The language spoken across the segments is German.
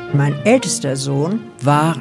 Mein ältester Sohn war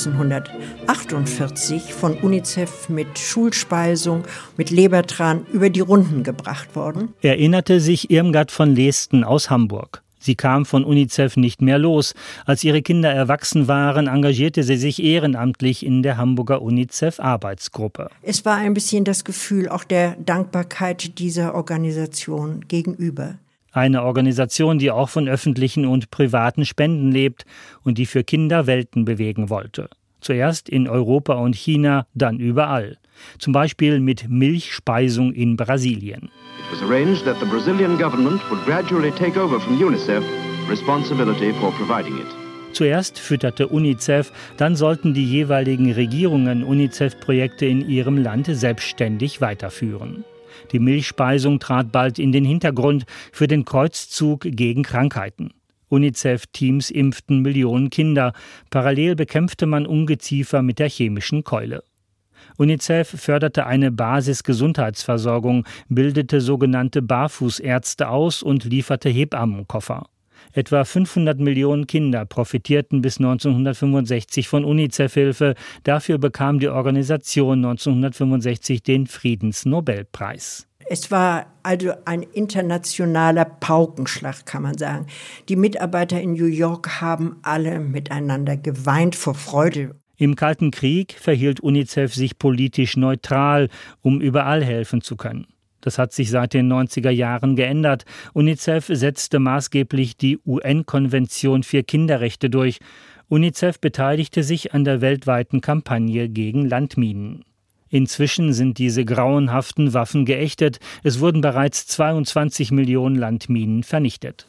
1948 von UNICEF mit Schulspeisung, mit Lebertran über die Runden gebracht worden. Erinnerte sich Irmgard von Leesten aus Hamburg. Sie kam von UNICEF nicht mehr los. Als ihre Kinder erwachsen waren, engagierte sie sich ehrenamtlich in der Hamburger UNICEF-Arbeitsgruppe. Es war ein bisschen das Gefühl auch der Dankbarkeit dieser Organisation gegenüber. Eine Organisation, die auch von öffentlichen und privaten Spenden lebt und die für Kinder Welten bewegen wollte. Zuerst in Europa und China, dann überall. Zum Beispiel mit Milchspeisung in Brasilien. It was arranged that the Brazilian government would gradually take over from UNICEF responsibility for providing it. Zuerst fütterte UNICEF, dann sollten die jeweiligen Regierungen UNICEF-Projekte in ihrem Land selbstständig weiterführen. Die Milchspeisung trat bald in den Hintergrund für den Kreuzzug gegen Krankheiten. UNICEF-Teams impften Millionen Kinder. Parallel bekämpfte man Ungeziefer mit der chemischen Keule. UNICEF förderte eine Basisgesundheitsversorgung, bildete sogenannte Barfußärzte aus und lieferte Hebammenkoffer. Etwa 500 Millionen Kinder profitierten bis 1965 von UNICEF-Hilfe. Dafür bekam die Organisation 1965 den Friedensnobelpreis. Es war also ein internationaler Paukenschlag, kann man sagen. Die Mitarbeiter in New York haben alle miteinander geweint vor Freude. Im Kalten Krieg verhielt UNICEF sich politisch neutral, um überall helfen zu können. Das hat sich seit den 90er Jahren geändert. UNICEF setzte maßgeblich die UN-Konvention für Kinderrechte durch. UNICEF beteiligte sich an der weltweiten Kampagne gegen Landminen. Inzwischen sind diese grauenhaften Waffen geächtet. Es wurden bereits 22 Millionen Landminen vernichtet.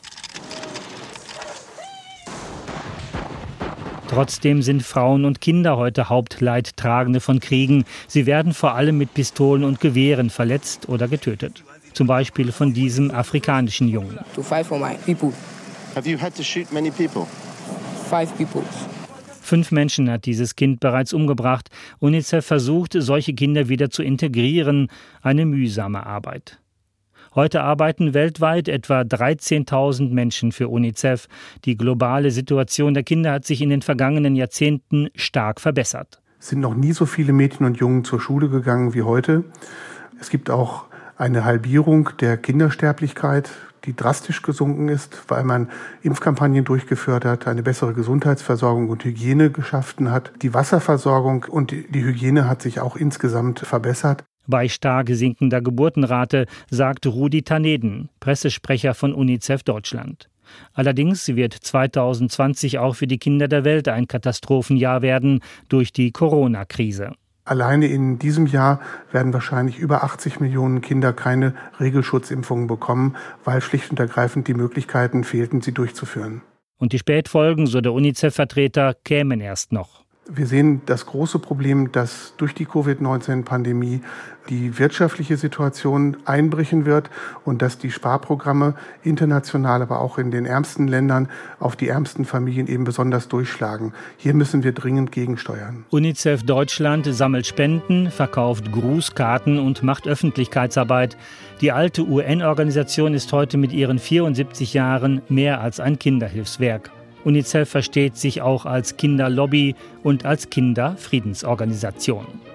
Trotzdem sind Frauen und Kinder heute Hauptleidtragende von Kriegen. Sie werden vor allem mit Pistolen und Gewehren verletzt oder getötet. Zum Beispiel von diesem afrikanischen Jungen. To fight for my people. Have you had to shoot many people? 5 people. 5 Menschen hat dieses Kind bereits umgebracht. UNICEF versucht, solche Kinder wieder zu integrieren. Eine mühsame Arbeit. Heute arbeiten weltweit etwa 13.000 Menschen für UNICEF. Die globale Situation der Kinder hat sich in den vergangenen Jahrzehnten stark verbessert. Es sind noch nie so viele Mädchen und Jungen zur Schule gegangen wie heute. Es gibt auch eine Halbierung der Kindersterblichkeit, die drastisch gesunken ist, weil man Impfkampagnen durchgeführt hat, eine bessere Gesundheitsversorgung und Hygiene geschaffen hat. Die Wasserversorgung und die Hygiene hat sich auch insgesamt verbessert. Bei stark sinkender Geburtenrate, sagt Rudi Taneden, Pressesprecher von UNICEF Deutschland. Allerdings wird 2020 auch für die Kinder der Welt ein Katastrophenjahr werden durch die Corona-Krise. Alleine in diesem Jahr werden wahrscheinlich über 80 Millionen Kinder keine Regelschutzimpfungen bekommen, weil schlicht und ergreifend die Möglichkeiten fehlten, sie durchzuführen. Und die Spätfolgen, so der UNICEF-Vertreter, kämen erst noch. Wir sehen das große Problem, dass durch die Covid-19-Pandemie die wirtschaftliche Situation einbrechen wird und dass die Sparprogramme international, aber auch in den ärmsten Ländern auf die ärmsten Familien eben besonders durchschlagen. Hier müssen wir dringend gegensteuern. UNICEF Deutschland sammelt Spenden, verkauft Grußkarten und macht Öffentlichkeitsarbeit. Die alte UN-Organisation ist heute mit ihren 74 Jahren mehr als ein Kinderhilfswerk. UNICEF versteht sich auch als Kinderlobby und als Kinderfriedensorganisation.